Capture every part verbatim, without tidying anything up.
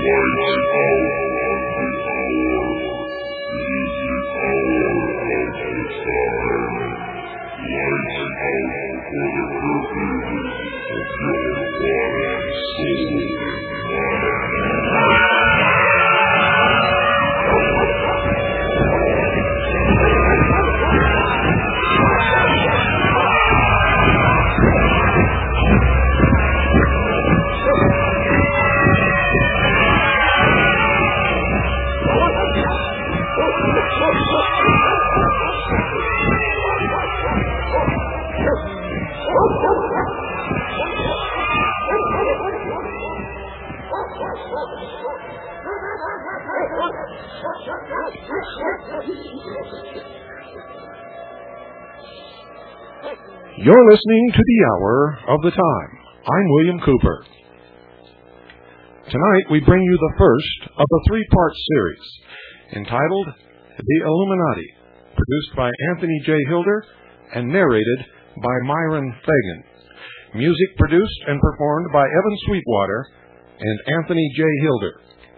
You're listening to The Hour of the Time. I'm William Cooper. Tonight we bring you the first of a three-part series entitled The Illuminati, produced by Anthony J. Hilder and narrated by Myron Fagan. Music produced and performed by Evan Sweetwater and Anthony J. Hilder.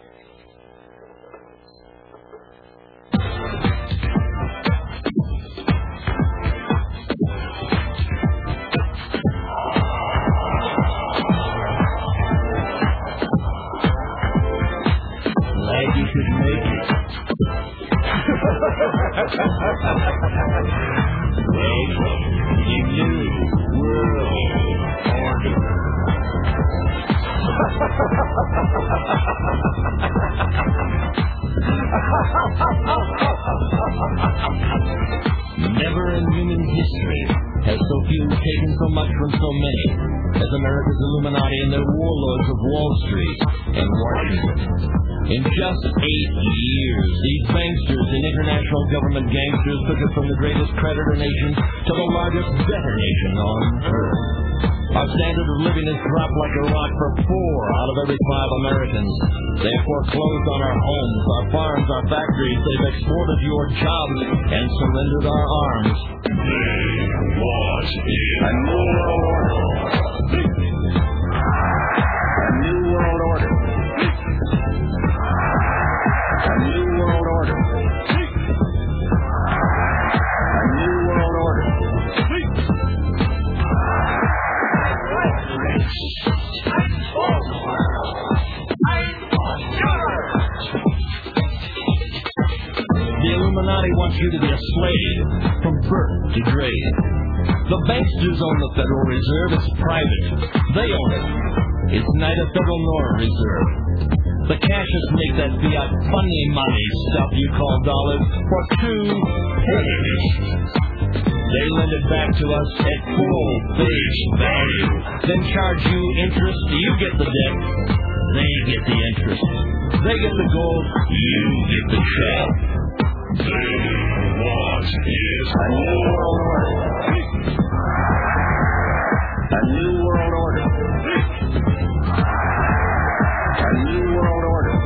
Never in human history has so few taken so much from so many as America's Illuminati and their warlords of Wall Street and Washington. In just eight years, these banksters and international government gangsters took it from the greatest creditor nation to the largest debtor nation on earth. Our standard of living has dropped like a rock for four out of every five Americans. They have foreclosed on our homes, our farms, our factories. They've exported your jobs and surrendered our arms. They want a new world order. A new world order. A new world order. A new world order. The Illuminati wants you to be a slave from birth to grave. The banksters own the Federal Reserve. It's private. They own it. It's neither federal nor reserve. The cashiers make that fiat funny money stuff you call dollars for two pennies. They lend it back to us at full face value. Then charge you interest. You get the debt. They get the interest. They get the gold. You get the check. They want is a new world order. A new world order. A new world order.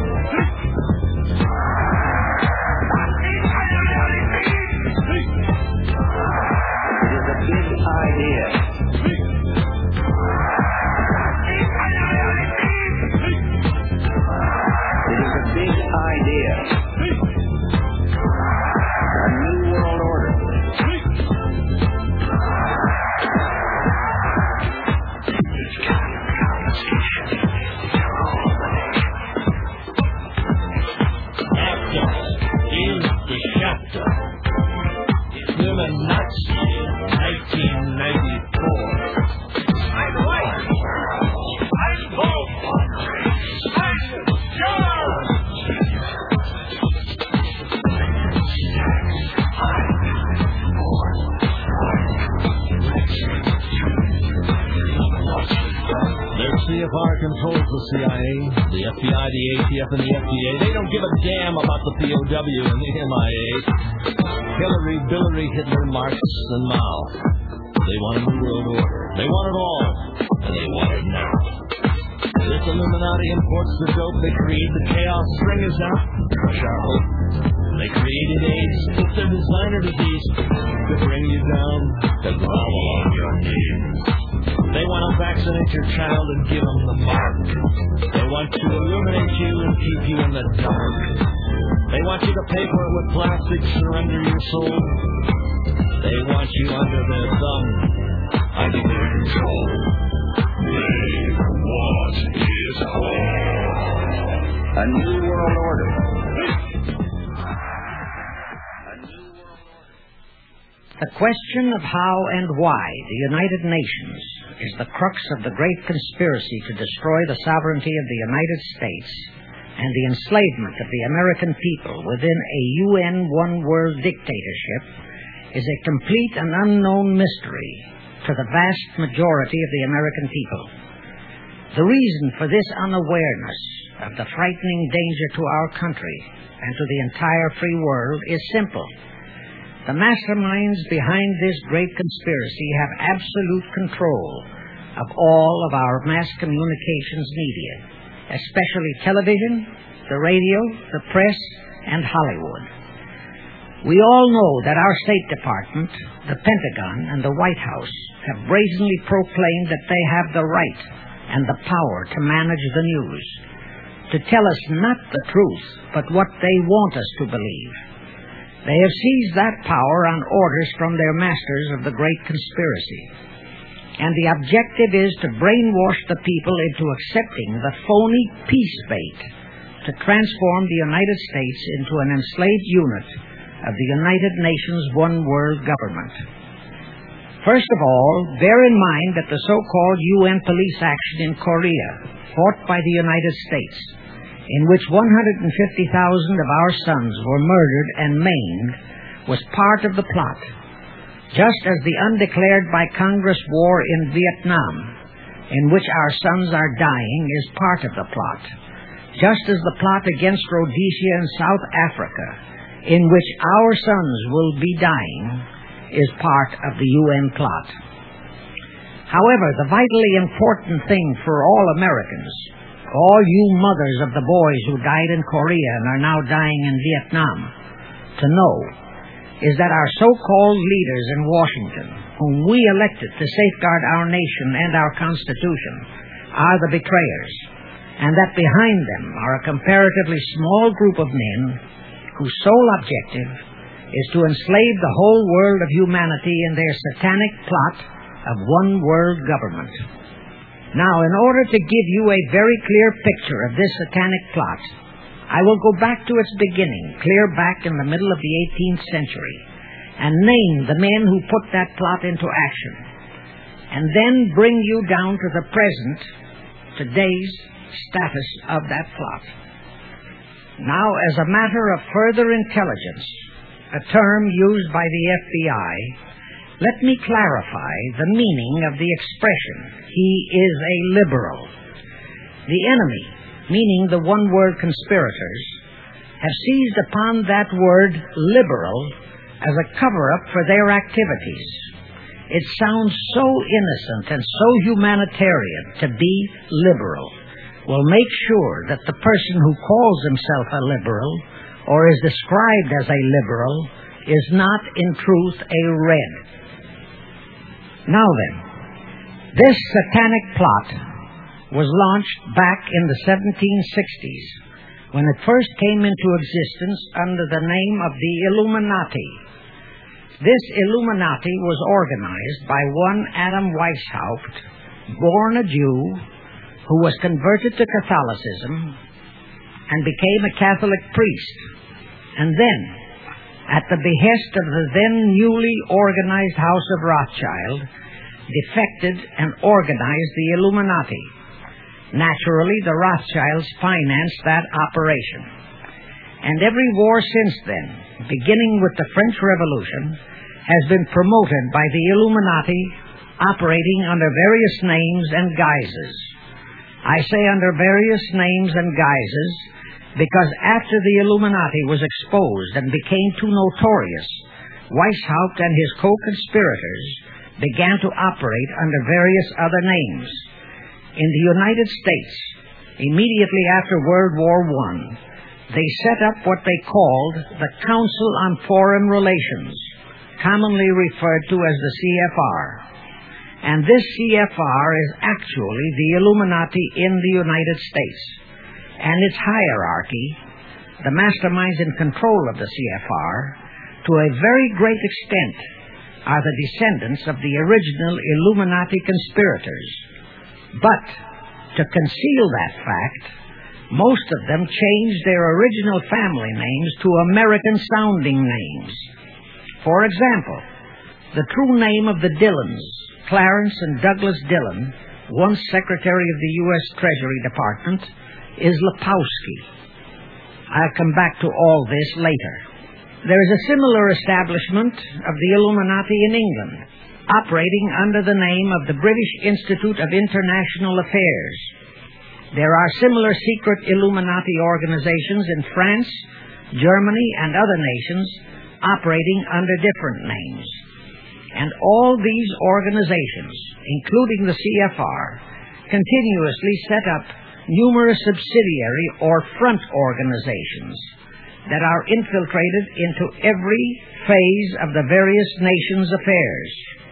It is a big idea. It is a big idea. A new world order. nineteen ninety-four. I'm right. I'm bold. I'm George. Their C F R controls the C I A, the F B I, the A T F, and the F D A. They don't give a damn about the P O W and the M I A. Hillary, Billary, Hitler, Marx, and Mao. They want a new world order. They want it all, and they want it now. This Illuminati imports the dope. They create the chaos. String us out. Crush our hope. They created AIDS. It's their designer disease to bring you down, to grovel on your knees. They want to vaccinate with your child and give them the mark. They want to illuminate you and keep you in the dark. They want you to pay for it with plastic, surrender your soul. They want you under their thumb, under their control. They want his home. A new world order. The question of how and why the United Nations is the crux of the great conspiracy to destroy the sovereignty of the United States and the enslavement of the American people within a U N one-world dictatorship is a complete and unknown mystery to the vast majority of the American people. The reason for this unawareness of the frightening danger to our country and to the entire free world is simple. The masterminds behind this great conspiracy have absolute control of all of our mass communications media, especially television, the radio, the press, and Hollywood. We all know that our State Department, the Pentagon, and the White House have brazenly proclaimed that they have the right and the power to manage the news, to tell us not the truth, but what they want us to believe. They have seized that power on orders from their masters of the great conspiracy. And the objective is to brainwash the people into accepting the phony peace bait to transform the United States into an enslaved unit of the United Nations one world government. First of all, bear in mind that the so-called U N police action in Korea, fought by the United States, in which one hundred fifty thousand of our sons were murdered and maimed, was part of the plot, just as the undeclared by Congress war in Vietnam, in which our sons are dying, is part of the plot, just as the plot against Rhodesia and South Africa, in which our sons will be dying, is part of the U N plot. However, the vitally important thing for all Americans, all you mothers of the boys who died in Korea and are now dying in Vietnam, to know is that our so-called leaders in Washington, whom we elected to safeguard our nation and our Constitution, are the betrayers, and that behind them are a comparatively small group of men whose sole objective is to enslave the whole world of humanity in their satanic plot of one world government. Now, in order to give you a very clear picture of this satanic plot, I will go back to its beginning, clear back in the middle of the eighteenth century, and name the men who put that plot into action, and then bring you down to the present, today's status of that plot. Now, as a matter of further intelligence, a term used by the F B I, let me clarify the meaning of the expression, he is a liberal. The enemy, meaning the one-word conspirators, have seized upon that word liberal as a cover-up for their activities. It sounds so innocent and so humanitarian to be liberal. Will make sure that the person who calls himself a liberal or is described as a liberal is not in truth a red. Now then, this satanic plot was launched back in the seventeen sixties when it first came into existence under the name of the Illuminati. This Illuminati was organized by one Adam Weishaupt, born a Jew, who was converted to Catholicism and became a Catholic priest, and then, at the behest of the then newly organized House of Rothschild, defected and organized the Illuminati. Naturally, the Rothschilds financed that operation. And every war since then, beginning with the French Revolution, has been promoted by the Illuminati, operating under various names and guises. I say under various names and guises because after the Illuminati was exposed and became too notorious, Weishaupt and his co-conspirators began to operate under various other names. In the United States, immediately after World War One, they set up what they called the Council on Foreign Relations, commonly referred to as the C F R. And this C F R is actually the Illuminati in the United States. And its hierarchy, the masterminds in control of the C F R, to a very great extent, are the descendants of the original Illuminati conspirators. But, to conceal that fact, most of them changed their original family names to American-sounding names. For example, the true name of the Dillons, Clarence and Douglas Dillon, once Secretary of the U S Treasury Department, is Lepowski. I'll come back to all this later. There is a similar establishment of the Illuminati in England, operating under the name of the British Institute of International Affairs. There are similar secret Illuminati organizations in France, Germany, and other nations operating under different names. And all these organizations, including the C F R, continuously set up numerous subsidiary or front organizations that are infiltrated into every phase of the various nations' affairs.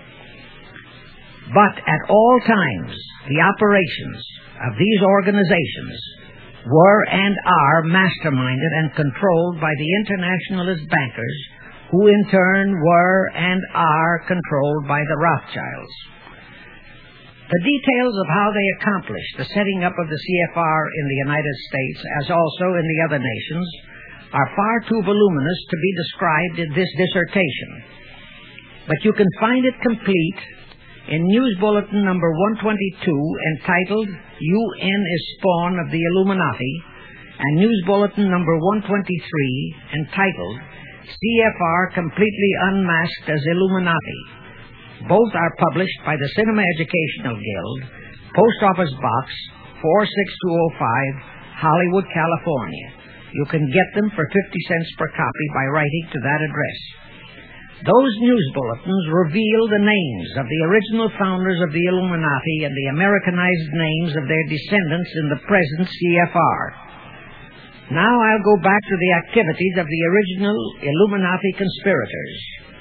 But at all times, the operations of these organizations were and are masterminded and controlled by the internationalist bankers, who in turn were and are controlled by the Rothschilds. The details of how they accomplished the setting up of the C F R in the United States, as also in the other nations, are far too voluminous to be described in this dissertation. But you can find it complete in News Bulletin number one twenty-two, entitled U N is Spawn of the Illuminati, and News Bulletin number one twenty-three, entitled C F R Completely Unmasked as Illuminati. Both are published by the Cinema Educational Guild, Post Office Box four six two oh five, Hollywood, California. You can get them for fifty cents per copy by writing to that address. Those news bulletins reveal the names of the original founders of the Illuminati and the Americanized names of their descendants in the present C F R. Now I'll go back to the activities of the original Illuminati conspirators.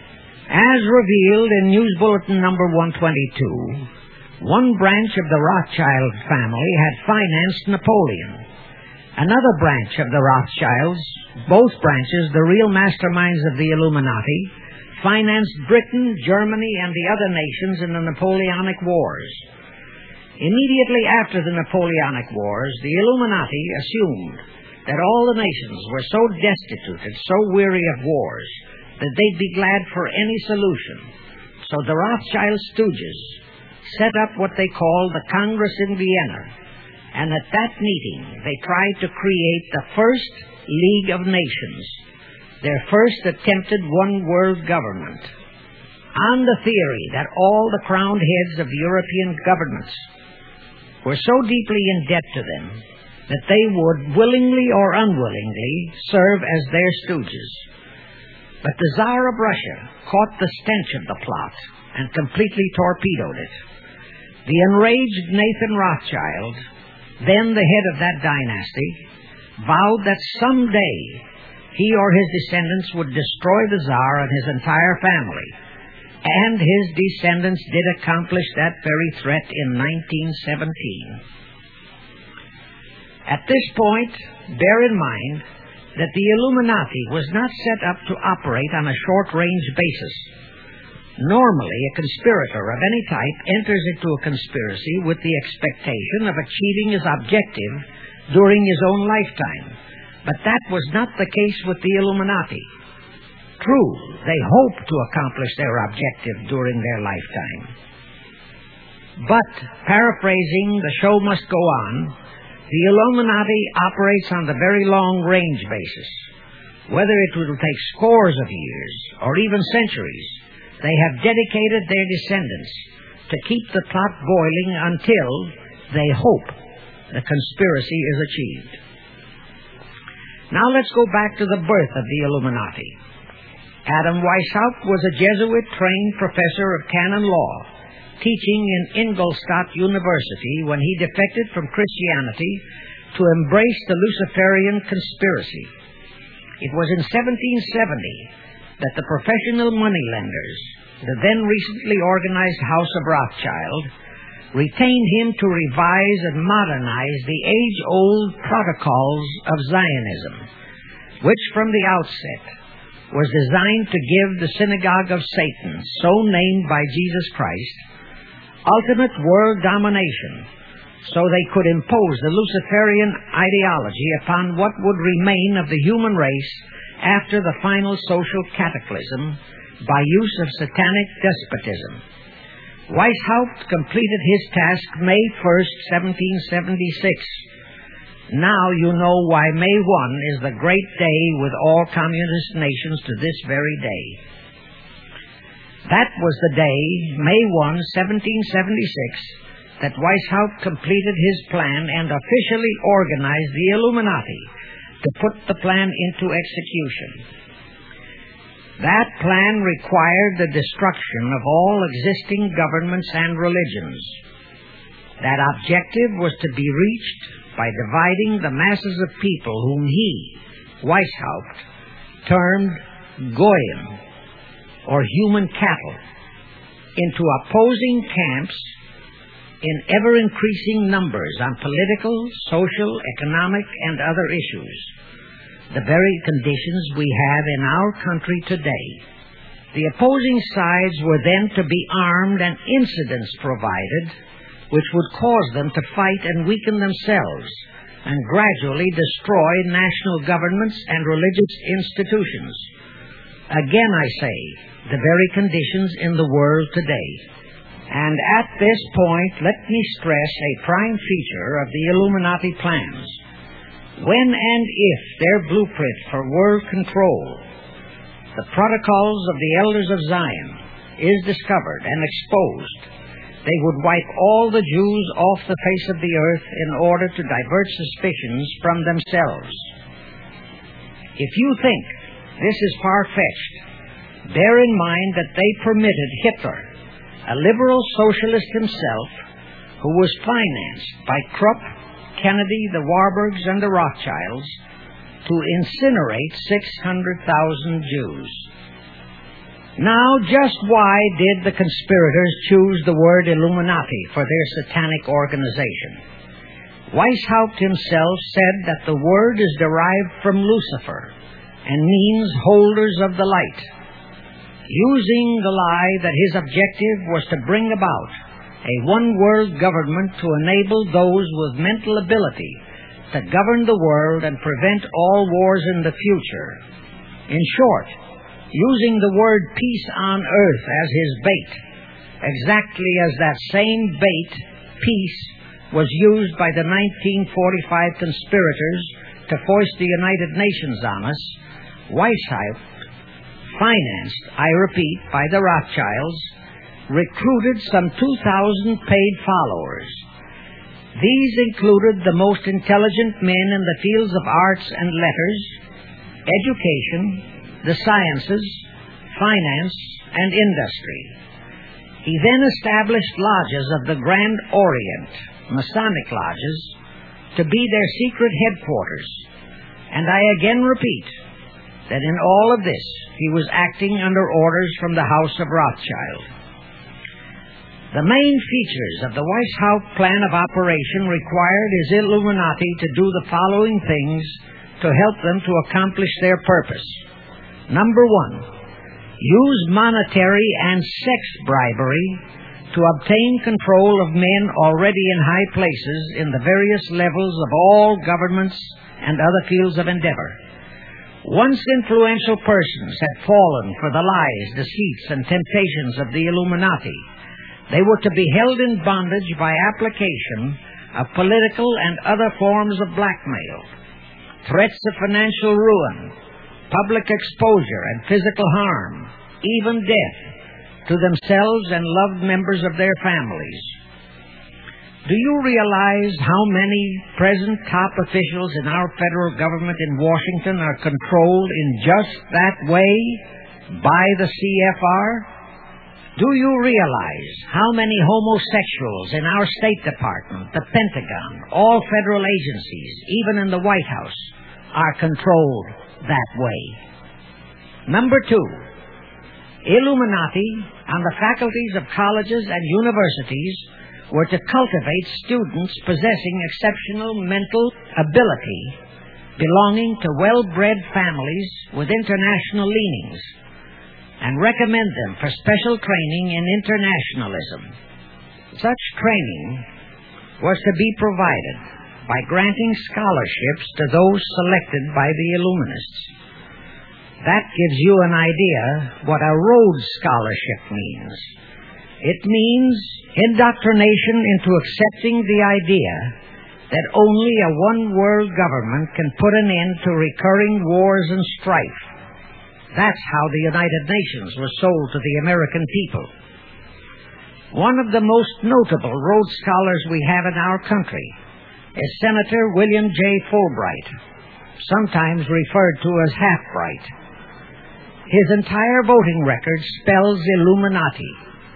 As revealed in News Bulletin number one twenty-two, one branch of the Rothschild family had financed Napoleon. Another branch of the Rothschilds, both branches the real masterminds of the Illuminati, financed Britain, Germany, and the other nations in the Napoleonic Wars. Immediately after the Napoleonic Wars, the Illuminati assumed that all the nations were so destitute and so weary of wars that they'd be glad for any solution. So the Rothschild stooges set up what they called the Congress in Vienna, and at that meeting they tried to create the first League of Nations, their first attempted one-world government, on the theory that all the crowned heads of European governments were so deeply in debt to them that they would, willingly or unwillingly, serve as their stooges. But the Tsar of Russia caught the stench of the plot and completely torpedoed it. The enraged Nathan Rothschild, then the head of that dynasty, vowed that someday he or his descendants would destroy the Tsar and his entire family. And his descendants did accomplish that very threat in nineteen seventeen. At this point, bear in mind that the Illuminati was not set up to operate on a short-range basis. Normally, a conspirator of any type enters into a conspiracy with the expectation of achieving his objective during his own lifetime. But that was not the case with the Illuminati. True, they hoped to accomplish their objective during their lifetime. But, paraphrasing The Show Must Go On, the Illuminati operates on the very long-range basis. Whether it will take scores of years or even centuries, they have dedicated their descendants to keep the plot boiling until, they hope, the conspiracy is achieved. Now let's go back to the birth of the Illuminati. Adam Weishaupt was a Jesuit-trained professor of canon law, teaching in Ingolstadt University when he defected from Christianity to embrace the Luciferian conspiracy. It was in seventeen seventy that the professional moneylenders the then recently organized House of Rothschild, retained him to revise and modernize the age-old protocols of Zionism, which from the outset was designed to give the synagogue of Satan, so named by Jesus Christ, ultimate world domination, so they could impose the Luciferian ideology upon what would remain of the human race after the final social cataclysm by use of satanic despotism. Weishaupt completed his task May first, seventeen seventy-six. Now you know why May first is the great day with all communist nations to this very day. That was the day, May first, seventeen seventy-six, that Weishaupt completed his plan and officially organized the Illuminati to put the plan into execution. That plan required the destruction of all existing governments and religions. That objective was to be reached by dividing the masses of people whom he, Weishaupt, termed Goyim, or human cattle, into opposing camps in ever-increasing numbers on political, social, economic, and other issues, the very conditions we have in our country today. The opposing sides were then to be armed and incidents provided which would cause them to fight and weaken themselves and gradually destroy national governments and religious institutions. Again, I say, the very conditions in the world today. And at this point, let me stress a prime feature of the Illuminati plans. When and if their blueprint for world control, the protocols of the elders of Zion, is discovered and exposed, they would wipe all the Jews off the face of the earth in order to divert suspicions from themselves. If you think this is far-fetched, bear in mind that they permitted Hitler, a liberal socialist himself, who was financed by Krupp, Kennedy, the Warburgs, and the Rothschilds, to incinerate six hundred thousand Jews. Now, just why did the conspirators choose the word Illuminati for their satanic organization? Weishaupt himself said that the word is derived from Lucifer and means holders of the light, using the lie that his objective was to bring about a one-world government to enable those with mental ability to govern the world and prevent all wars in the future. In short, using the word peace on earth as his bait, exactly as that same bait, peace, was used by the nineteen forty-five conspirators to foist the United Nations on us. Weishaupt, financed, I repeat, by the Rothschilds, recruited some two thousand paid followers. These included the most intelligent men in the fields of arts and letters, education, the sciences, finance, and industry. He then established lodges of the Grand Orient, Masonic lodges, to be their secret headquarters. And I again repeat that in all of this, he was acting under orders from the House of Rothschild. The main features of the Weishaupt plan of operation required his Illuminati to do the following things to help them to accomplish their purpose. Number one, use monetary and sex bribery to obtain control of men already in high places in the various levels of all governments and other fields of endeavor. Once influential persons had fallen for the lies, deceits, and temptations of the Illuminati, they were to be held in bondage by application of political and other forms of blackmail, threats of financial ruin, public exposure and physical harm, even death, to themselves and loved members of their families. Do you realize how many present top officials in our federal government in Washington are controlled in just that way by the C F R? Do you realize how many homosexuals in our State Department, the Pentagon, all federal agencies, even in the White House, are controlled that way? Number two, Illuminati and the faculties of colleges and universities were to cultivate students possessing exceptional mental ability, belonging to well-bred families with international leanings, and recommend them for special training in internationalism. Such training was to be provided by granting scholarships to those selected by the Illuminists. That gives you an idea what a Rhodes Scholarship means. It means indoctrination into accepting the idea that only a one-world government can put an end to recurring wars and strife. That's how the United Nations was sold to the American people. One of the most notable Rhodes Scholars we have in our country is Senator William J. Fulbright, sometimes referred to as Half-Bright. His entire voting record spells Illuminati.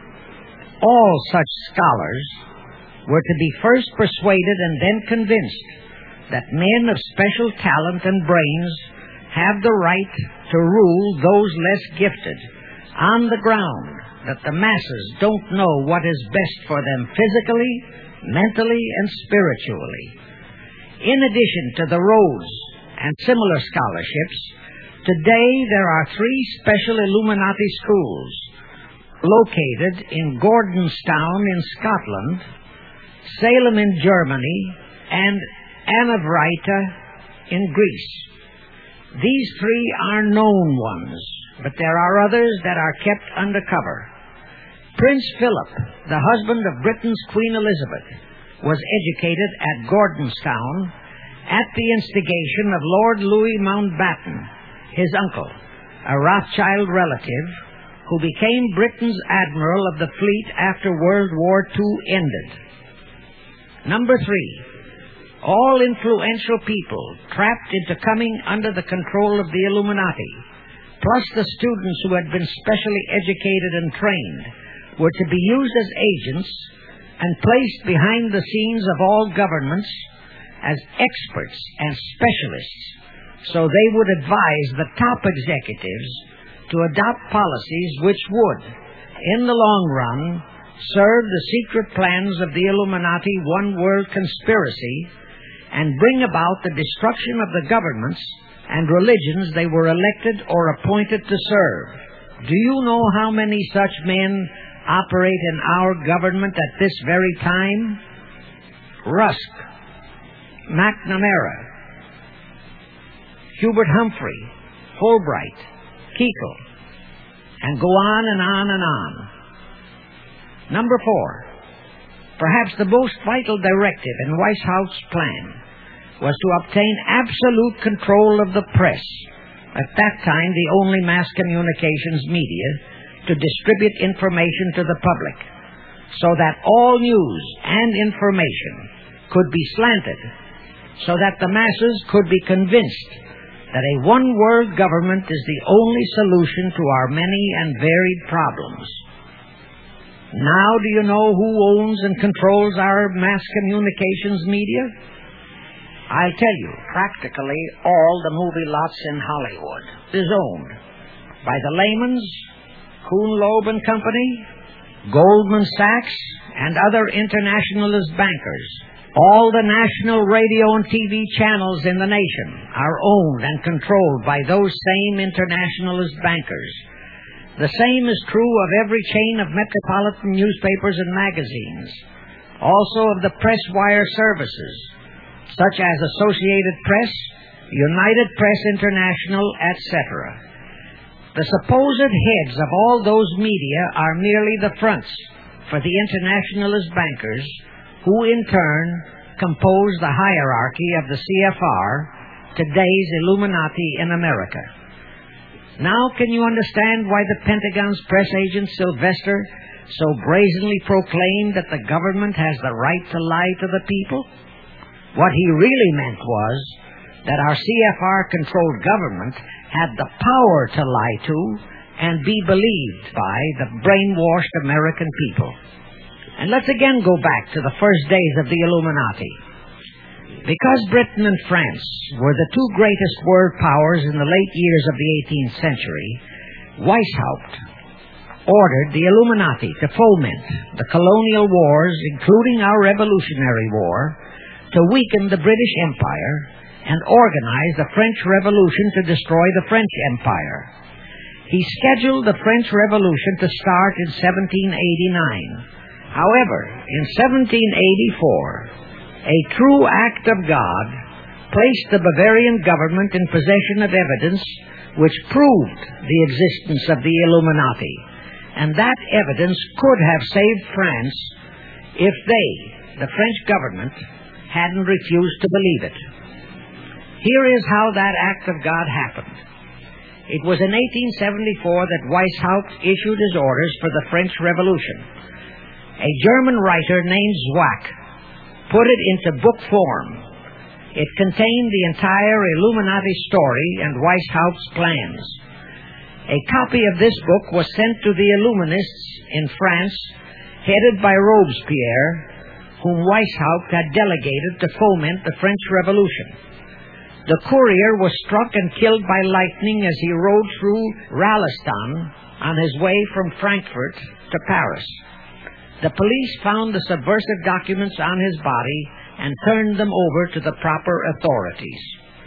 All such scholars were to be first persuaded and then convinced that men of special talent and brains have the right to rule those less gifted on the ground that the masses don't know what is best for them physically, mentally, and spiritually. In addition to the Rhodes and similar scholarships, today there are three special Illuminati schools located in Gordonstown in Scotland, Salem in Germany, and Anavrita in Greece. These three are known ones, but there are others that are kept undercover. Prince Philip, the husband of Britain's Queen Elizabeth, was educated at Gordonstown at the instigation of Lord Louis Mountbatten, his uncle, a Rothschild relative, who became Britain's admiral of the fleet after World War Two ended. Number three, all influential people trapped into coming under the control of the Illuminati, plus the students who had been specially educated and trained, were to be used as agents and placed behind the scenes of all governments as experts and specialists, so they would advise the top executives to adopt policies which would, in the long run, serve the secret plans of the Illuminati one-world conspiracy and bring about the destruction of the governments and religions they were elected or appointed to serve. Do you know how many such men operate in our government at this very time? Rusk, McNamara, Hubert Humphrey, Fulbright, Kuchel, and go on and on and on. Number four, perhaps the most vital directive in Weishaupt's plan was to obtain absolute control of the press, at that time the only mass communications media, to distribute information to the public, so that all news and information could be slanted, so that the masses could be convinced that a one-world government is the only solution to our many and varied problems. Now do you know who owns and controls our mass communications media? I'll tell you, practically all the movie lots in Hollywood is owned by the Leymans, Kuhn Loeb and Company, Goldman Sachs, and other internationalist bankers. All the national radio and T V channels in the nation are owned and controlled by those same internationalist bankers. The same is true of every chain of metropolitan newspapers and magazines, also of the press wire services, such as Associated Press, United Press International, et cetera. The supposed heads of all those media are merely the fronts for the internationalist bankers, who in turn compose the hierarchy of the C F R, today's Illuminati in America. Now can you understand why the Pentagon's press agent Sylvester so brazenly proclaimed that the government has the right to lie to the people? What he really meant was that our C F R-controlled government had the power to lie to and be believed by the brainwashed American people. And let's again go back to the first days of the Illuminati. Because Britain and France were the two greatest world powers in the late years of the eighteenth century, Weishaupt ordered the Illuminati to foment the colonial wars, including our Revolutionary War, to weaken the British Empire and organize the French Revolution to destroy the French Empire. He scheduled the French Revolution to start in seventeen eighty-nine. However, in seventeen eighty-four, a true act of God placed the Bavarian government in possession of evidence which proved the existence of the Illuminati, and that evidence could have saved France if they, the French government, hadn't refused to believe it. Here is how that act of God happened. It was in eighteen seventy-four that Weishaupt issued his orders for the French Revolution. A German writer named Zwack put it into book form. It contained the entire Illuminati story and Weishaupt's plans. A copy of this book was sent to the Illuminists in France, headed by Robespierre, whom Weishaupt had delegated to foment the French Revolution. The courier was struck and killed by lightning as he rode through Ralestan on his way from Frankfurt to Paris. The police found the subversive documents on his body and turned them over to the proper authorities.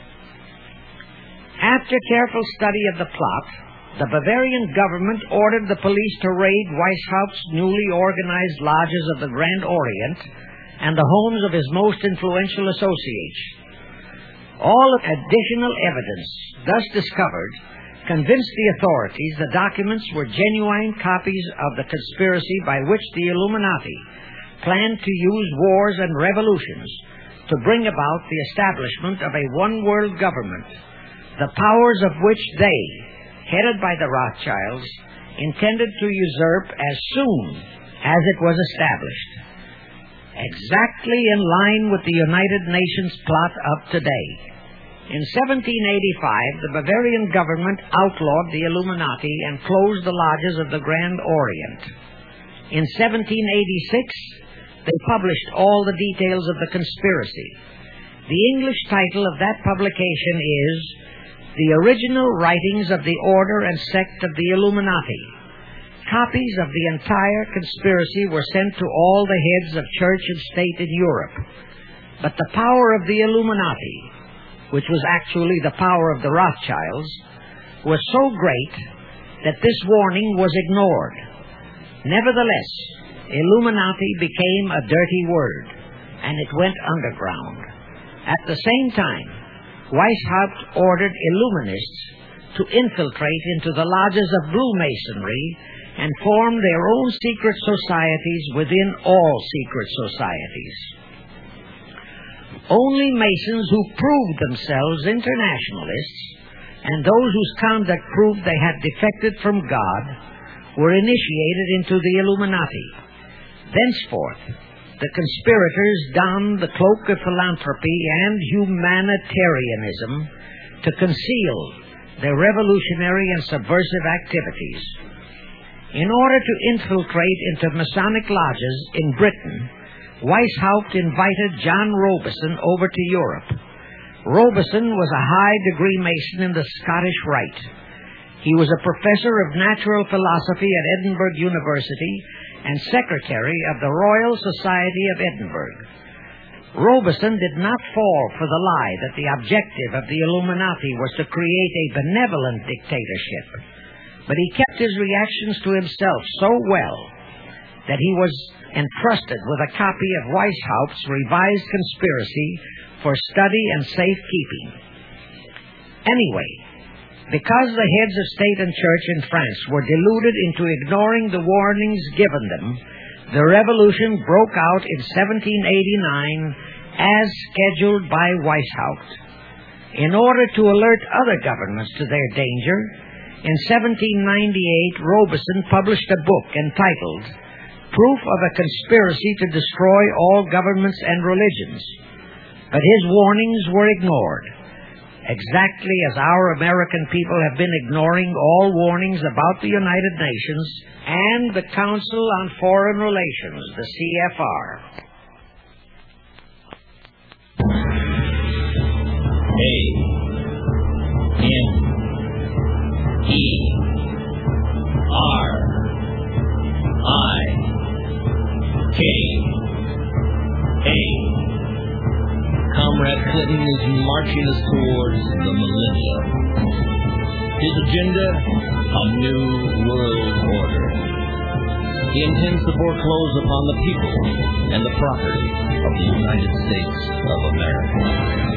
After careful study of the plot, the Bavarian government ordered the police to raid Weishaupt's newly organized lodges of the Grand Orient and the homes of his most influential associates. All additional evidence thus discovered convinced the authorities the documents were genuine copies of the conspiracy by which the Illuminati planned to use wars and revolutions to bring about the establishment of a one-world government, the powers of which they, headed by the Rothschilds, intended to usurp as soon as it was established. Exactly in line with the United Nations plot of today. In seventeen eighty-five, the Bavarian government outlawed the Illuminati and closed the lodges of the Grand Orient. In seventeen eighty-six, they published all the details of the conspiracy. The English title of that publication is The Original Writings of the Order and Sect of the Illuminati. Copies of the entire conspiracy were sent to all the heads of church and state in Europe. But the power of the Illuminati, which was actually the power of the Rothschilds, was so great that this warning was ignored. Nevertheless, Illuminati became a dirty word, and it went underground. At the same time, Weishaupt ordered Illuminists to infiltrate into the lodges of Blue Masonry and form their own secret societies within all secret societies. Only Masons who proved themselves internationalists and those whose conduct proved they had defected from God were initiated into the Illuminati. Thenceforth, the conspirators donned the cloak of philanthropy and humanitarianism to conceal their revolutionary and subversive activities. In order to infiltrate into Masonic lodges in Britain, Weishaupt invited John Robison over to Europe. Robison was a high-degree Mason in the Scottish Rite. He was a professor of natural philosophy at Edinburgh University and secretary of the Royal Society of Edinburgh. Robison did not fall for the lie that the objective of the Illuminati was to create a benevolent dictatorship, but he kept his reactions to himself so well that he was entrusted with a copy of Weishaupt's revised conspiracy for study and safekeeping. Anyway, because the heads of state and church in France were deluded into ignoring the warnings given them, the revolution broke out in seventeen eighty-nine as scheduled by Weishaupt. In order to alert other governments to their danger, in seventeen ninety-eight Robison published a book entitled Proof of a Conspiracy to Destroy All Governments and Religions. But his warnings were ignored, exactly as our American people have been ignoring all warnings about the United Nations and the Council on Foreign Relations, the C F R. A N E R K. A. Comrade Clinton is marching us towards the millennium. His agenda, a new world order. He intends to foreclose upon the people and the property of the United States of America.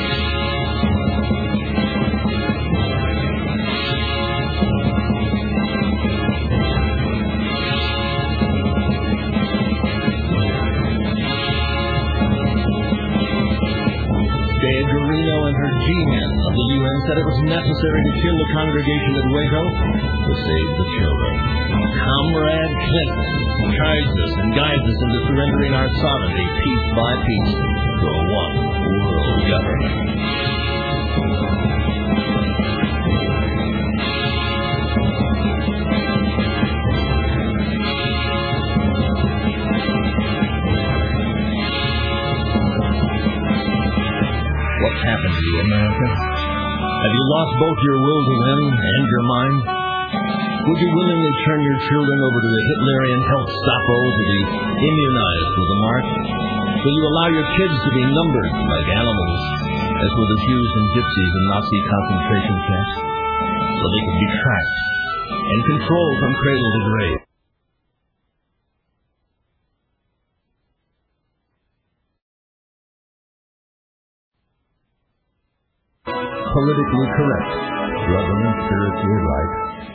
And her G-men of the U N said it was necessary to kill the congregation at Waco to save the children. Comrade Clinton guides us and guides us into surrendering our sovereignty piece by piece to a one-world government. What's happened to you, America? Have you lost both your will to win and your mind? Would you willingly turn your children over to the Hitlerian Gestapo to be immunized with the mark? Will you allow your kids to be numbered like animals, as were the Jews and Gypsies in Nazi concentration camps, so they could be tracked and controlled from cradle to grave? Politically correct, Reverend spiritually right.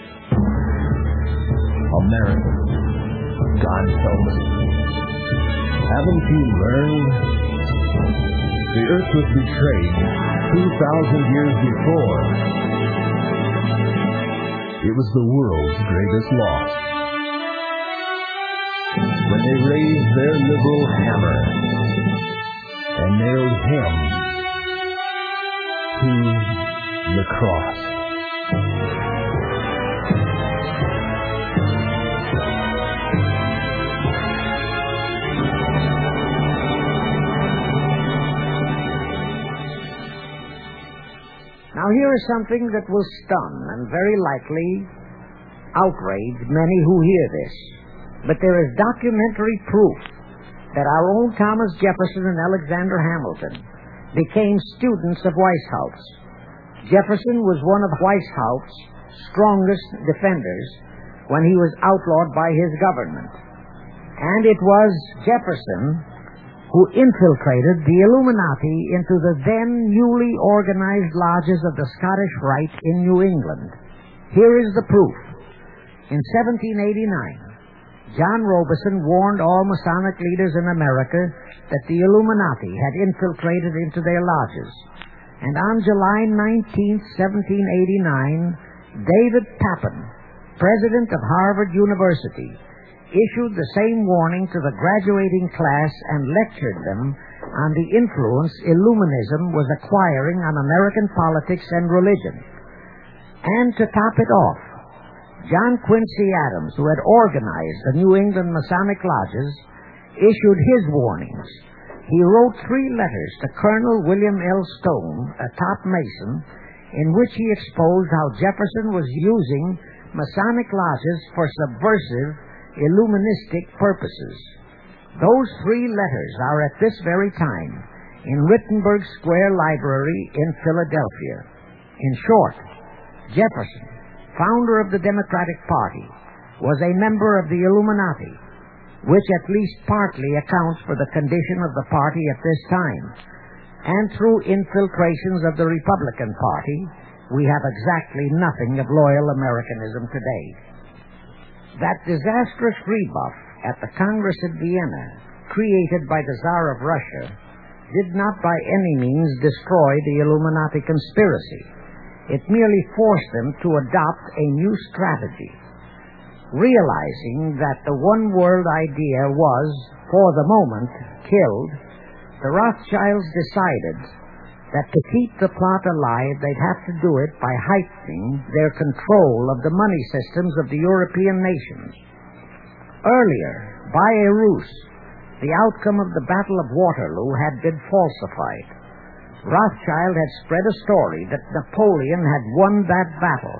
Americans, God help us. Haven't you learned? The earth was betrayed two thousand years before. It was the world's greatest loss. When they raised their liberal hammer and nailed him to the cross. Now here is something that will stun and very likely outrage many who hear this. But there is documentary proof that our own Thomas Jefferson and Alexander Hamilton became students of Weishaupt's. Jefferson was one of Weishaupt's strongest defenders when he was outlawed by his government. And it was Jefferson who infiltrated the Illuminati into the then newly organized lodges of the Scottish Rite in New England. Here is the proof. In seventeen eighty-nine, John Robeson warned all Masonic leaders in America that the Illuminati had infiltrated into their lodges. And on July nineteenth, seventeen eighty-nine, David Papin, president of Harvard University, issued the same warning to the graduating class and lectured them on the influence Illuminism was acquiring on American politics and religion. And to top it off, John Quincy Adams, who had organized the New England Masonic lodges, issued his warnings. He wrote three letters to Colonel William L. Stone, a top Mason, in which he exposed how Jefferson was using Masonic lodges for subversive, Illuministic purposes. Those three letters are at this very time in Wittenberg Square Library in Philadelphia. In short, Jefferson, founder of the Democratic Party, was a member of the Illuminati, which at least partly accounts for the condition of the party at this time. And through infiltrations of the Republican Party, we have exactly nothing of loyal Americanism today. That disastrous rebuff at the Congress at Vienna, created by the Tsar of Russia, did not by any means destroy the Illuminati conspiracy. It merely forced them to adopt a new strategy. Realizing that the one-world idea was, for the moment, killed, the Rothschilds decided that to keep the plot alive, they'd have to do it by heightening their control of the money systems of the European nations. Earlier, by a ruse, the outcome of the Battle of Waterloo had been falsified. Rothschild had spread a story that Napoleon had won that battle.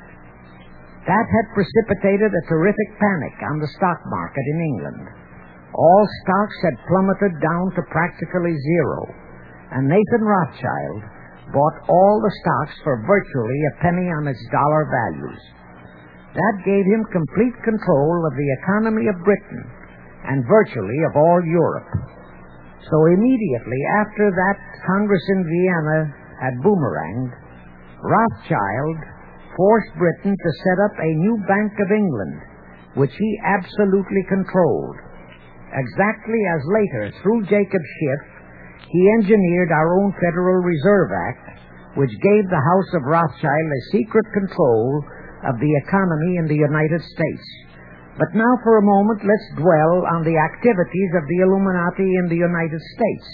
That had precipitated a terrific panic on the stock market in England. All stocks had plummeted down to practically zero, and Nathan Rothschild bought all the stocks for virtually a penny on its dollar values. That gave him complete control of the economy of Britain and virtually of all Europe. So immediately after that Congress in Vienna had boomeranged, Rothschild forced Britain to set up a new Bank of England, which he absolutely controlled. Exactly as later, through Jacob Schiff, he engineered our own Federal Reserve Act, which gave the House of Rothschild a secret control of the economy in the United States. But now for a moment, let's dwell on the activities of the Illuminati in the United States.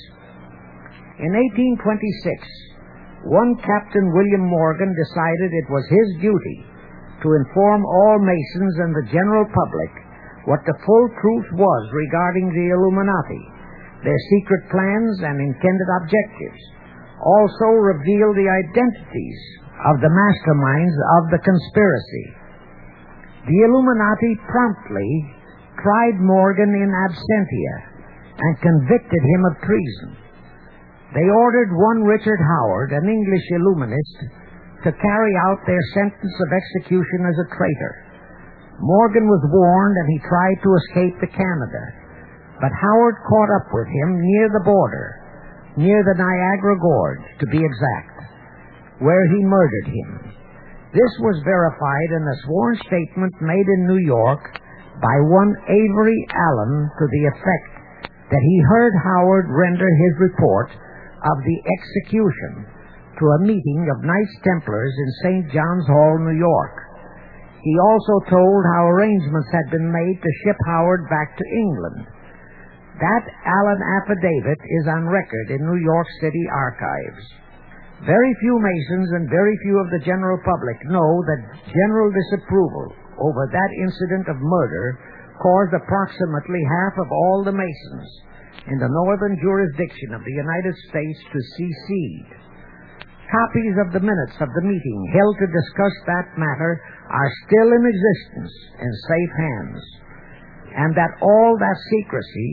In eighteen twenty-six, one Captain William Morgan decided it was his duty to inform all Masons and the general public what the full truth was regarding the Illuminati, their secret plans and intended objectives. Also reveal the identities of the masterminds of the conspiracy. The Illuminati promptly tried Morgan in absentia and convicted him of treason. They ordered one Richard Howard, an English Illuminist, to carry out their sentence of execution as a traitor. Morgan was warned and he tried to escape to Canada, but Howard caught up with him near the border, near the Niagara Gorge, to be exact, where he murdered him. This was verified in a sworn statement made in New York by one Avery Allen to the effect that he heard Howard render his report of the execution to a meeting of Knights Templars in Saint John's Hall, New York. He also told how arrangements had been made to ship Howard back to England. That Allen affidavit is on record in New York City archives. Very few Masons and very few of the general public know that general disapproval over that incident of murder caused approximately half of all the Masons in the northern jurisdiction of the United States to secede. Copies of the minutes of the meeting held to discuss that matter are still in existence in safe hands, and that all that secrecy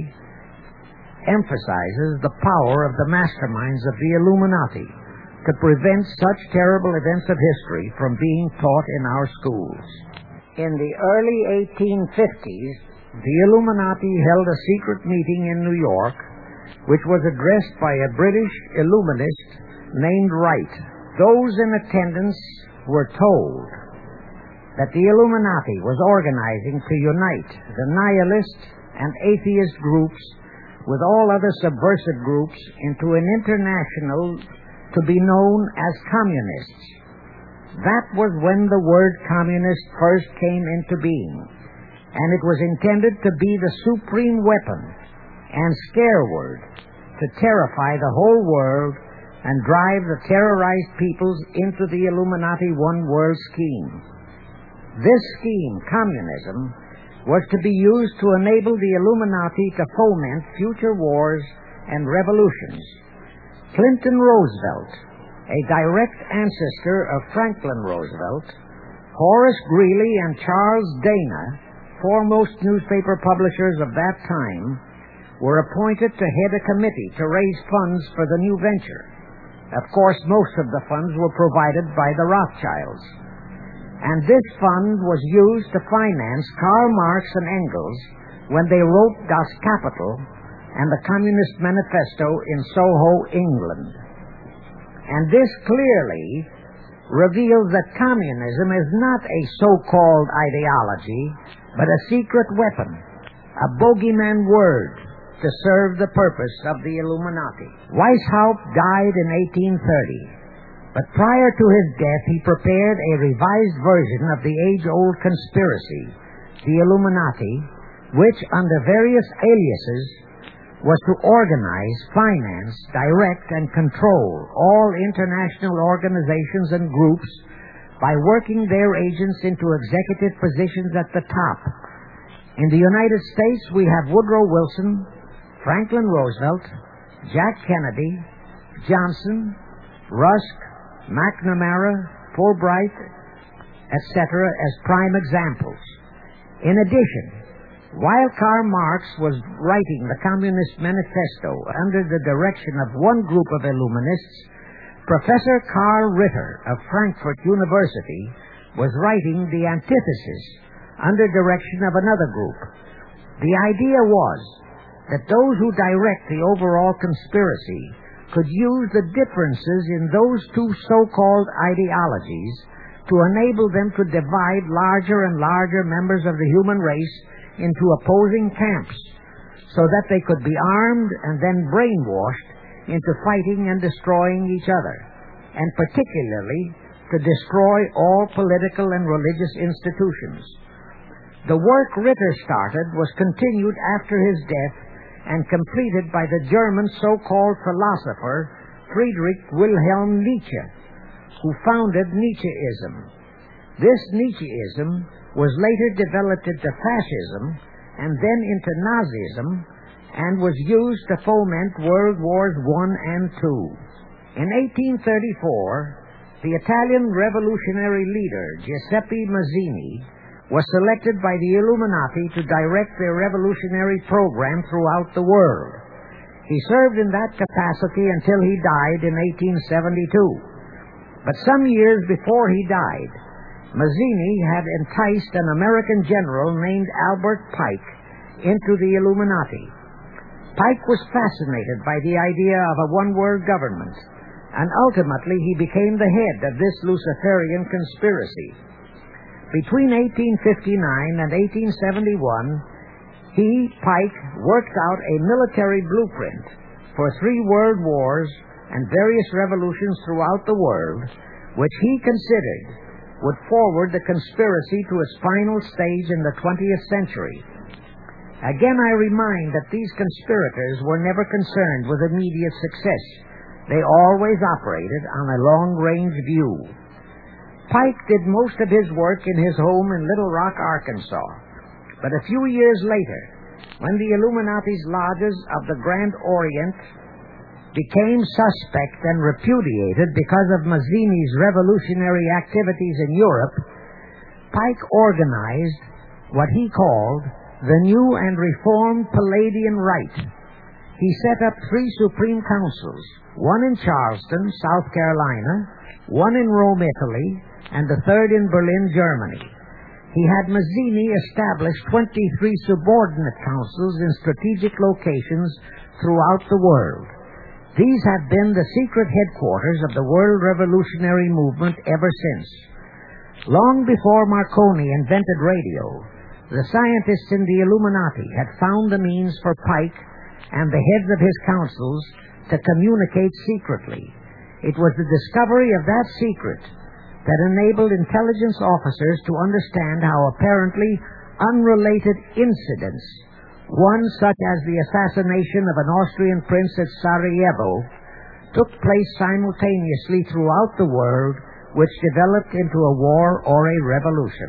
emphasizes the power of the masterminds of the Illuminati to prevent such terrible events of history from being taught in our schools. In the early eighteen fifties, the Illuminati held a secret meeting in New York, which was addressed by a British Illuminist named Wright. Those in attendance were told that the Illuminati was organizing to unite the nihilist and atheist groups with all other subversive groups into an international to be known as communists. That was when the word communist first came into being, and it was intended to be the supreme weapon and scare word to terrify the whole world and drive the terrorized peoples into the Illuminati one world scheme. This scheme, communism, was to be used to enable the Illuminati to foment future wars and revolutions. Clinton Roosevelt, a direct ancestor of Franklin Roosevelt, Horace Greeley and Charles Dana, foremost newspaper publishers of that time, were appointed to head a committee to raise funds for the new venture. Of course, most of the funds were provided by the Rothschilds. And this fund was used to finance Karl Marx and Engels when they wrote Das Kapital and the Communist Manifesto in Soho, England. And this clearly reveals that communism is not a so-called ideology, but a secret weapon, a bogeyman word to serve the purpose of the Illuminati. Weishaupt died in eighteen thirty, but prior to his death he prepared a revised version of the age-old conspiracy, the Illuminati, which, under various aliases, was to organize, finance, direct, and control all international organizations and groups by working their agents into executive positions at the top. In the United States, we have Woodrow Wilson, Franklin Roosevelt, Jack Kennedy, Johnson, Rusk, McNamara, Fulbright, et cetera as prime examples. In addition, While Karl Marx was writing the Communist Manifesto under the direction of one group of Illuminists, Professor Karl Ritter of Frankfurt University was writing the antithesis under direction of another group. The idea was that those who direct the overall conspiracy could use the differences in those two so-called ideologies to enable them to divide larger and larger members of the human race into opposing camps so that they could be armed and then brainwashed into fighting and destroying each other, and particularly to destroy all political and religious institutions. The work Ritter started was continued after his death and completed by the German so-called philosopher Friedrich Wilhelm Nietzsche, who founded Nietzscheism. This Nietzscheism was later developed into fascism and then into Nazism and was used to foment World Wars One and Two. In eighteen thirty-four, the Italian revolutionary leader Giuseppe Mazzini was selected by the Illuminati to direct their revolutionary program throughout the world. He served in that capacity until he died in eighteen seventy-two. But some years before he died, Mazzini had enticed an American general named Albert Pike into the Illuminati. Pike was fascinated by the idea of a one-world government, and ultimately he became the head of this Luciferian conspiracy. Between eighteen fifty-nine and eighteen seventy-one, he, Pike, worked out a military blueprint for three world wars and various revolutions throughout the world, which he considered would forward the conspiracy to its final stage in the twentieth century. Again, I remind that these conspirators were never concerned with immediate success. They always operated on a long-range view. Pike did most of his work in his home in Little Rock, Arkansas. But a few years later, when the Illuminati's lodges of the Grand Orient became suspect and repudiated because of Mazzini's revolutionary activities in Europe, Pike organized what he called the New and Reformed Palladian Rite. He set up three Supreme Councils, one in Charleston, South Carolina, one in Rome, Italy, and the third in Berlin, Germany. He had Mazzini establish twenty-three subordinate councils in strategic locations throughout the world. These have been the secret headquarters of the world revolutionary movement ever since. Long before Marconi invented radio, the scientists in the Illuminati had found the means for Pike and the heads of his councils to communicate secretly. It was the discovery of that secret that enabled intelligence officers to understand how apparently unrelated incidents, one such as the assassination of an Austrian prince at Sarajevo, took place simultaneously throughout the world, which developed into a war or a revolution.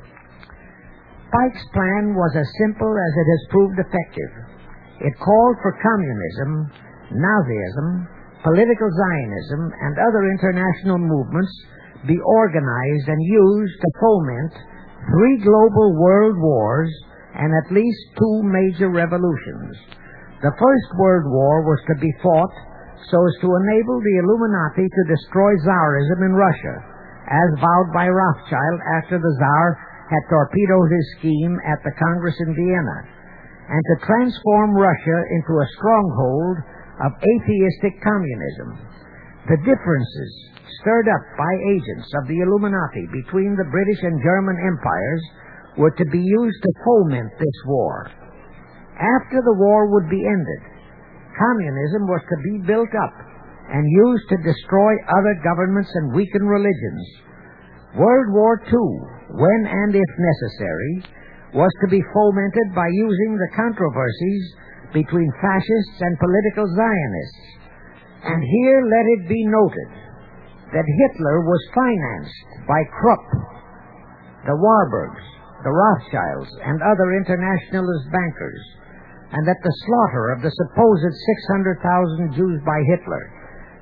Pike's plan was as simple as it has proved effective. It called for communism, Nazism, political Zionism, and other international movements be organized and used to foment three global world wars and at least two major revolutions. The First World War was to be fought so as to enable the Illuminati to destroy Tsarism in Russia, as vowed by Rothschild after the Tsar had torpedoed his scheme at the Congress in Vienna, and to transform Russia into a stronghold of atheistic communism. The differences stirred up by agents of the Illuminati between the British and German empires were to be used to foment this war. After the war would be ended, communism was to be built up and used to destroy other governments and weaken religions. World War Two, when and if necessary, was to be fomented by using the controversies between fascists and political Zionists. And here let it be noted that Hitler was financed by Krupp, the Warburgs, the Rothschilds, and other internationalist bankers, and that the slaughter of the supposed six hundred thousand Jews by Hitler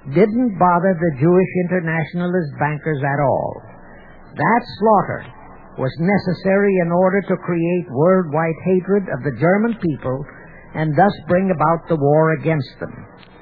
didn't bother the Jewish internationalist bankers at all. That slaughter was necessary in order to create worldwide hatred of the German people and thus bring about the war against them.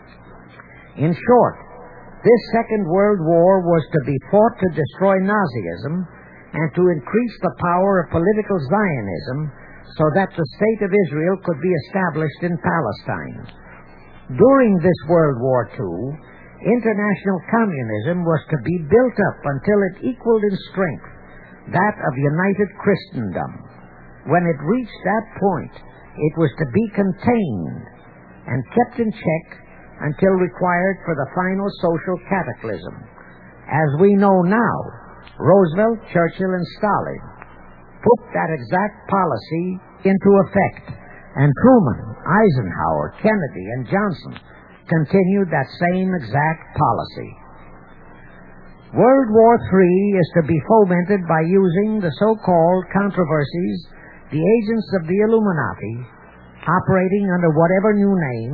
In short, this Second World War was to be fought to destroy Nazism and to increase the power of political Zionism so that the State of Israel could be established in Palestine. During this World War Two, international communism was to be built up until it equaled in strength that of united Christendom. When it reached that point, it was to be contained and kept in check until required for the final social cataclysm. As we know now, Roosevelt, Churchill, and Stalin put that exact policy into effect, and Truman, Eisenhower, Kennedy, and Johnson continued that same exact policy. World War Three is to be fomented by using the so-called controversies the agents of the Illuminati, operating under whatever new name,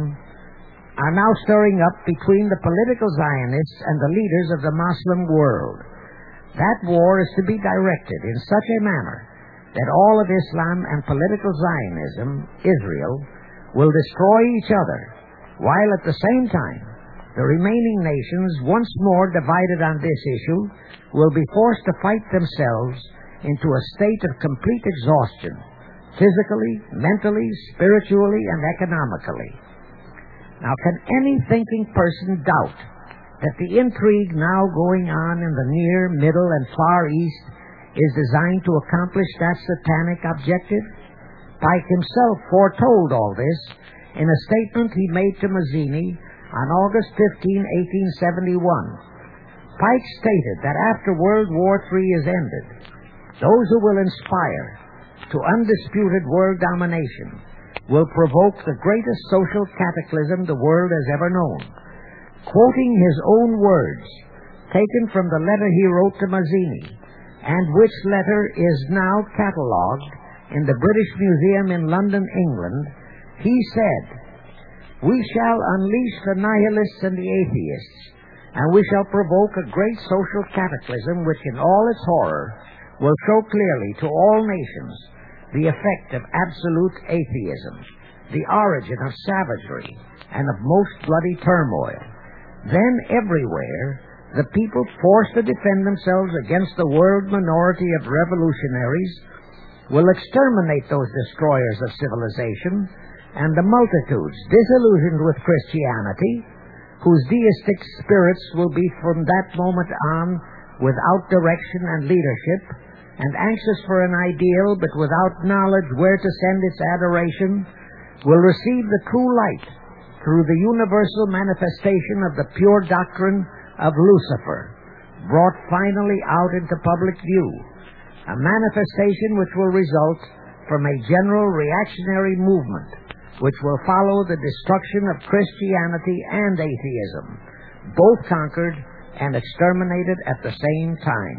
are now stirring up between the political Zionists and the leaders of the Muslim world. That war is to be directed in such a manner that all of Islam and political Zionism, Israel, will destroy each other, while at the same time the remaining nations, once more divided on this issue, will be forced to fight themselves into a state of complete exhaustion, physically, mentally, spiritually, and economically. Now, can any thinking person doubt that the intrigue now going on in the near, middle, and far east is designed to accomplish that satanic objective? Pike himself foretold all this in a statement he made to Mazzini on August fifteenth, eighteen seventy-one. Pike stated that after World War Three is ended, those who will inspire to undisputed world domination will provoke the greatest social cataclysm the world has ever known. Quoting his own words, taken from the letter he wrote to Mazzini, and which letter is now catalogued in the British Museum in London, England, he said, "We shall unleash the nihilists and the atheists, and we shall provoke a great social cataclysm which in all its horror will show clearly to all nations the effect of absolute atheism, the origin of savagery, and of most bloody turmoil. Then everywhere the people forced to defend themselves against the world minority of revolutionaries will exterminate those destroyers of civilization, and the multitudes disillusioned with Christianity, whose deistic spirits will be from that moment on without direction and leadership, and anxious for an ideal but without knowledge where to send its adoration, will receive the true light through the universal manifestation of the pure doctrine of Lucifer, brought finally out into public view, a manifestation which will result from a general reactionary movement which will follow the destruction of Christianity and atheism, both conquered and exterminated at the same time."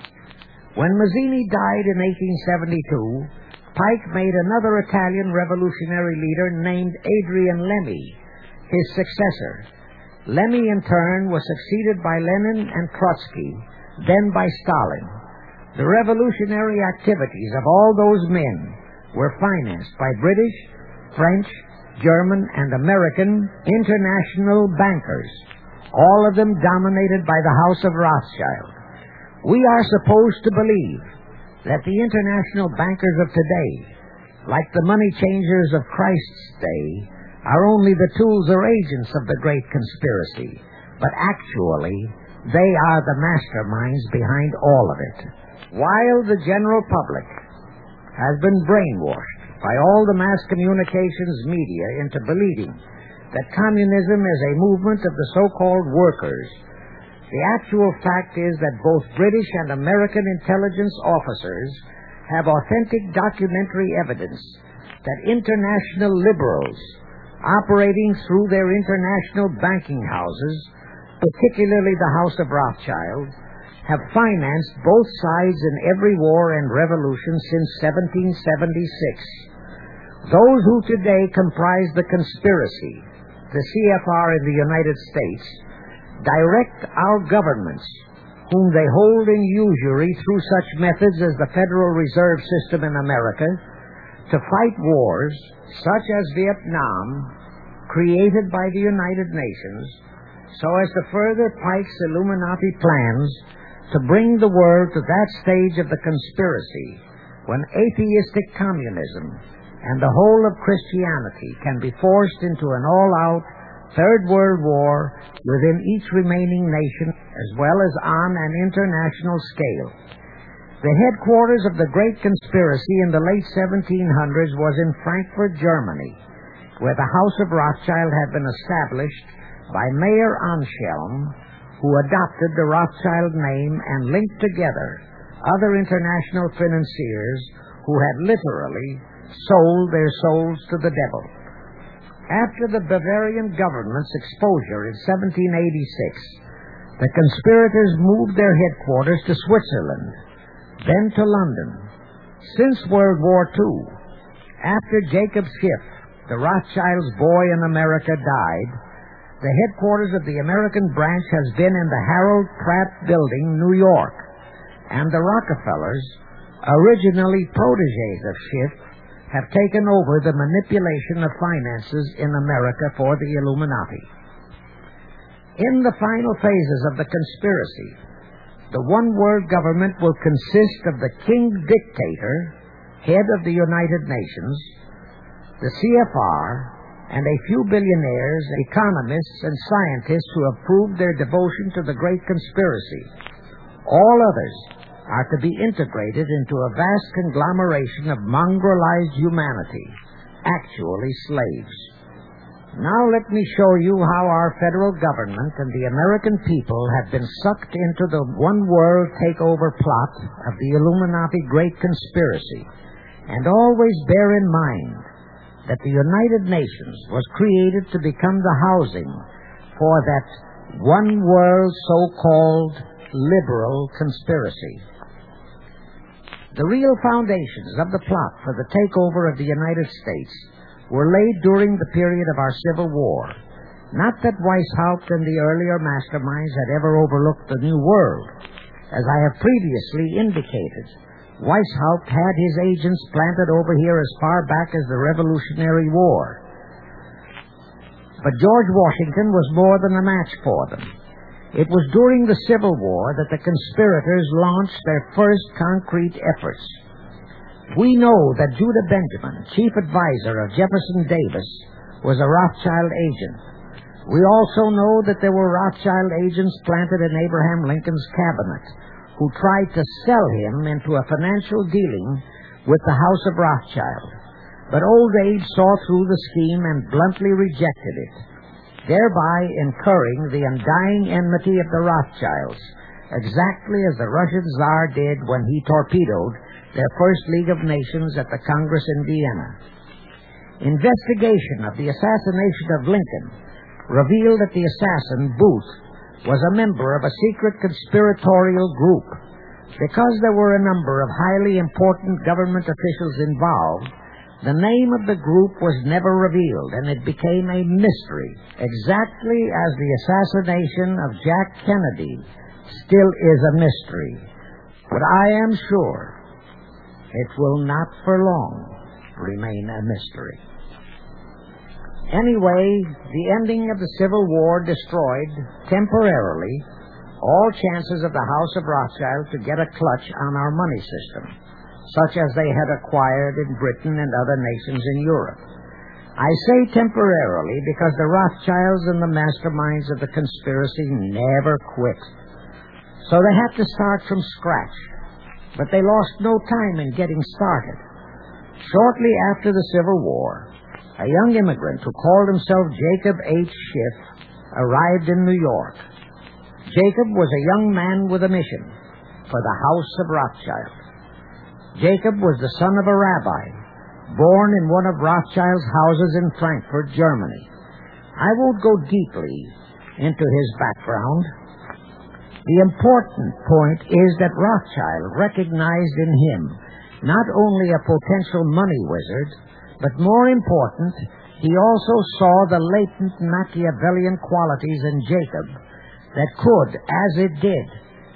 When Mazzini died in eighteen seventy-two, Pike made another Italian revolutionary leader named Adrian Lemmy his successor. Lemmy, in turn, was succeeded by Lenin and Trotsky, then by Stalin. The revolutionary activities of all those men were financed by British, French, German, and American international bankers, all of them dominated by the House of Rothschild. We are supposed to believe that the international bankers of today, like the money changers of Christ's day, are only the tools or agents of the great conspiracy, but actually they are the masterminds behind all of it. While the general public has been brainwashed by all the mass communications media into believing that communism is a movement of the so-called workers, the actual fact is that both British and American intelligence officers have authentic documentary evidence that international liberals, operating through their international banking houses, particularly the House of Rothschild, have financed both sides in every war and revolution since seventeen seventy-six. Those who today comprise the conspiracy, the C F R in the United States, direct our governments, whom they hold in usury through such methods as the Federal Reserve System in America, to fight wars such as Vietnam, created by the United Nations, so as to further Pike's Illuminati plans to bring the world to that stage of the conspiracy when atheistic communism and the whole of Christianity can be forced into an all-out Third World War within each remaining nation, as well as on an international scale. The headquarters of the Great Conspiracy in the late seventeen hundreds was in Frankfurt, Germany, where the House of Rothschild had been established by Mayer Amschelm, who adopted the Rothschild name and linked together other international financiers who had literally sold their souls to the devil. After the Bavarian government's exposure in seventeen eighty-six, the conspirators moved their headquarters to Switzerland, then to London. Since World War Two, after Jacob Schiff, the Rothschilds' boy in America, died, the headquarters of the American branch has been in the Harold Pratt Building, New York, and the Rockefellers, originally protégés of Schiff, have taken over the manipulation of finances in America for the Illuminati. In the final phases of the conspiracy, the one-world government will consist of the King Dictator, head of the United Nations, the C F R, and a few billionaires, economists, and scientists who have proved their devotion to the Great Conspiracy. All others are to be integrated into a vast conglomeration of mongrelized humanity, actually slaves. Now let me show you how our federal government and the American people have been sucked into the one-world takeover plot of the Illuminati Great Conspiracy, and always bear in mind that the United Nations was created to become the housing for that one-world so-called liberal conspiracy. The real foundations of the plot for the takeover of the United States were laid during the period of our Civil War. Not that Weishaupt and the earlier masterminds had ever overlooked the New World. As I have previously indicated, Weishaupt had his agents planted over here as far back as the Revolutionary War. But George Washington was more than a match for them. It was during the Civil War that the conspirators launched their first concrete efforts. We know that Judah Benjamin, chief advisor of Jefferson Davis, was a Rothschild agent. We also know that there were Rothschild agents planted in Abraham Lincoln's cabinet who tried to sell him into a financial dealing with the House of Rothschild. But old age saw through the scheme and bluntly rejected it, thereby incurring the undying enmity of the Rothschilds, exactly as the Russian Tsar did when he torpedoed their first League of Nations at the Congress in Vienna. Investigation of the assassination of Lincoln revealed that the assassin, Booth, was a member of a secret conspiratorial group. Because there were a number of highly important government officials involved, the name of the group was never revealed, and it became a mystery, exactly as the assassination of Jack Kennedy still is a mystery. But I am sure it will not for long remain a mystery. Anyway, the ending of the Civil War destroyed, temporarily, all chances of the House of Rothschild to get a clutch on our money system, such as they had acquired in Britain and other nations in Europe. I say temporarily because the Rothschilds and the masterminds of the conspiracy never quit. So they had to start from scratch, but they lost no time in getting started. Shortly after the Civil War, a young immigrant who called himself Jacob H. Schiff arrived in New York. Jacob was a young man with a mission for the House of Rothschild. Jacob was the son of a rabbi, born in one of Rothschild's houses in Frankfurt, Germany. I won't go deeply into his background. The important point is that Rothschild recognized in him not only a potential money wizard, but more important, he also saw the latent Machiavellian qualities in Jacob that could, as it did,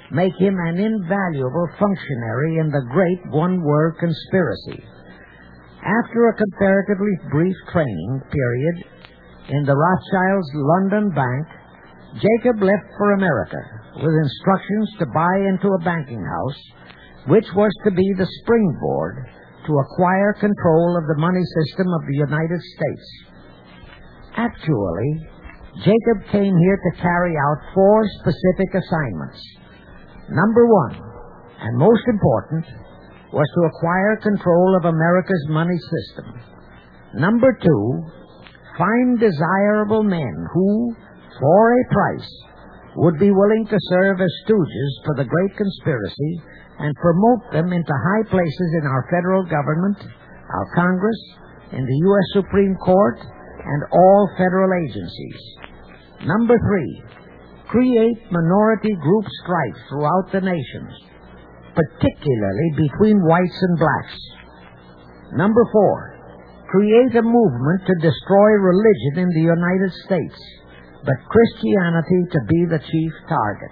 make him an invaluable functionary in the great one-world conspiracy. After a comparatively brief training period in the Rothschilds' London bank, Jacob left for America with instructions to buy into a banking house, which was to be the springboard to acquire control of the money system of the United States. Actually, Jacob came here to carry out four specific assignments. Number one, and most important, was to acquire control of America's money system. Number two, find desirable men who, for a price, would be willing to serve as stooges for the great conspiracy and promote them into high places in our federal government, our Congress, in the U S Supreme Court, and all federal agencies. Number three, create minority group strife throughout the nations, particularly between whites and blacks. Number four, create a movement to destroy religion in the United States, but Christianity to be the chief target.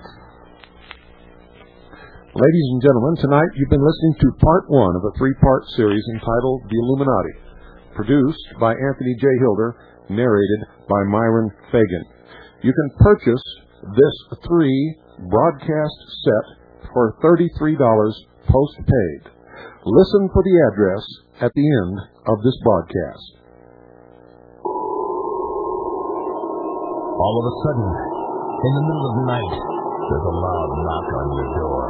Ladies and gentlemen, tonight you've been listening to part one of a three-part series entitled The Illuminati, produced by Anthony J. Hilder, narrated by Myron Fagan. You can purchase this three-broadcast set for thirty-three dollars post-paid. Listen for the address at the end of this broadcast. All of a sudden, in the middle of the night, there's a loud knock on your door.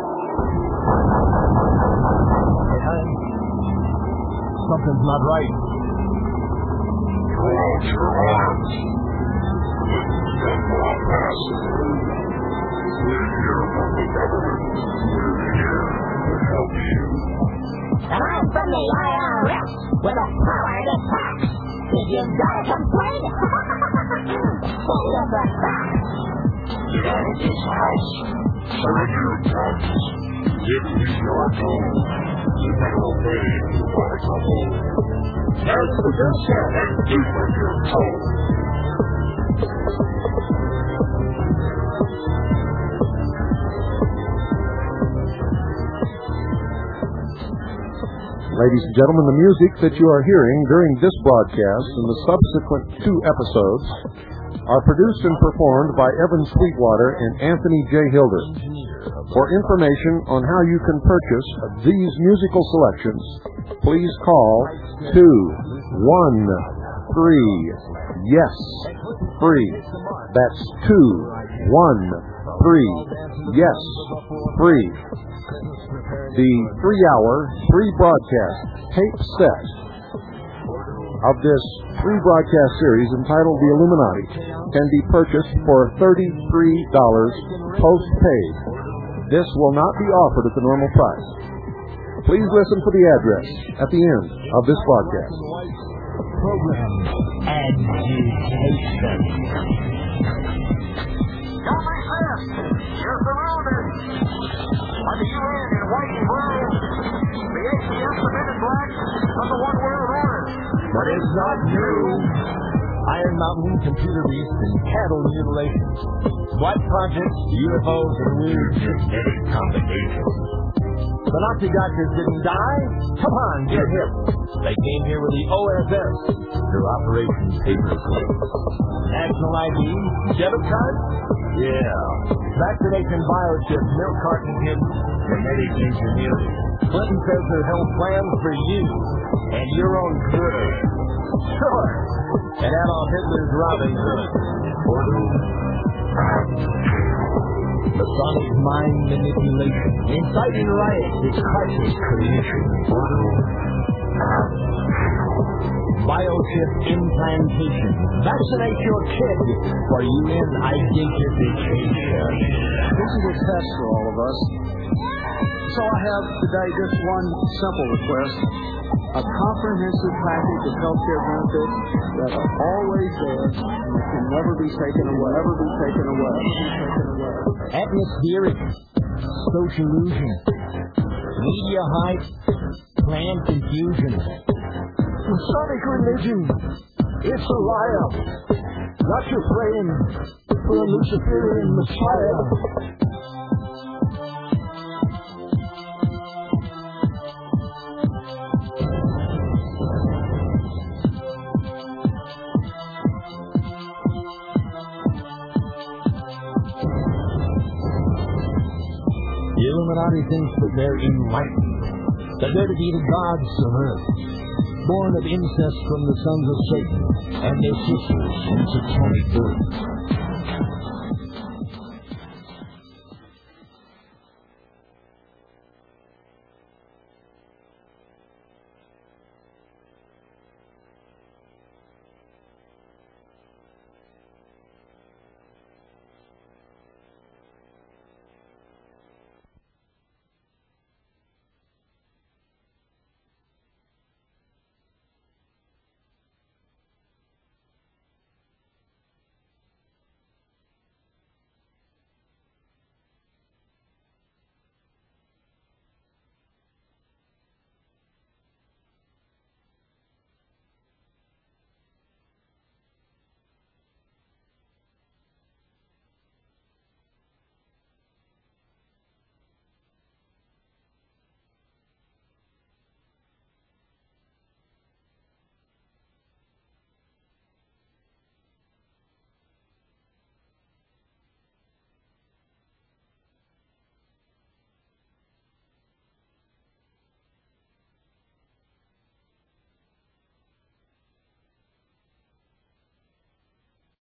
Hey, honey, something's not right. Close your eyes. This is not past. We're here from the government. We're here to help you. And I'm from the I R S with a power to tax. If you've got a complaint, send us a fax. Get out of this house. Serve your taxes. Give me your toll. You better obey or trouble. There's the producer and do what you're told. Ladies and gentlemen, the music that you are hearing during this broadcast and the subsequent two episodes are produced and performed by Evan Sweetwater and Anthony J. Hilder. For information on how you can purchase these musical selections, please call two one three yes free. That's two one three yes free. The three-hour, three-broadcast tape set of this three-broadcast series entitled The Illuminati can be purchased for thirty-three dollars post-paid. This will not be offered at the normal price. Please listen for the address at the end of this broadcast. Program Agitation. Got my sense. You're surrounded. By the U N in white and brown. The A C S submitted black of the one world order. But it's not new. Iron Mountain, computer beasts, and cattle mutilations. Black projects, U F Os, and weird genetic combinations. The Nazi doctors didn't die? Come on, get hip. They came here with the O S S through Operation Paperclip. National I D, debit card? Yeah. Vaccination biochip, milk carton hidden, genetic engineering. Clinton says they held plans for you and your own critter. Sure. And Adolf Hitler's Robin Hood. Masonic mind manipulation. Inciting riots is crisis creation. Biochip implantation. Vaccinate your kid for U N identification. This is a test for all of us. So I have today just one simple request. A comprehensive package of health care benefits that are always there and can never be taken away. Never be taken away. Taken away. Atmospheric. Sociallusion. Media hype. Planned confusion. Masonic religion. It's a liar. Not your praying for a Luciferian Messiah. Illuminati thinks that they're enlightened, that they're to be the gods of earth, born of incest from the sons of Satan and their sisters from satanic birth.